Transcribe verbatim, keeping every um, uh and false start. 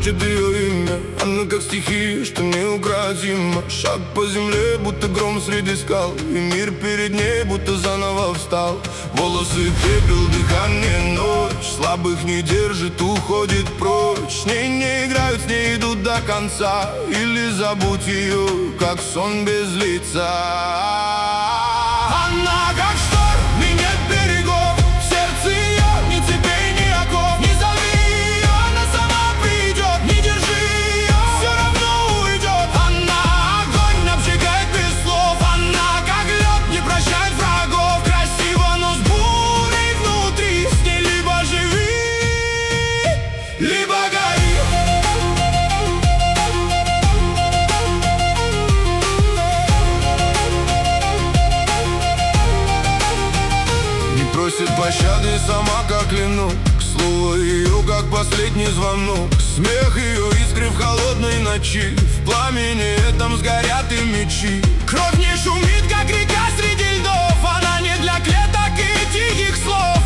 шепчет ее имя. Она как стихия, что неукротима. Шаг по земле, будто гром среди скал, и мир перед ней будто заново встал. Волосы пепел, дыхание ночь, слабых не держит, уходит прочь. С ней не играют, с ней идут до конца. Или забудь ее, как сон без лица. Она как шторм, и нет берегов. В сердце ее ни цепей, ни оков. Не зови ее, она сама придет. Не держи ее, все равно уйдет. Она огонь, обжигает без слов. Она как лед, не прощает врагов. Красиво, но с бурей внутри. С ней либо живи, либо гори. Просит пощады сама, как ленок. Слово ее, как последний звонок. Смех ее, искры в холодной ночи. В пламени этом сгорят и мечи. Кровь не шумит, как река среди льдов. Она не для клеток и тихих слов.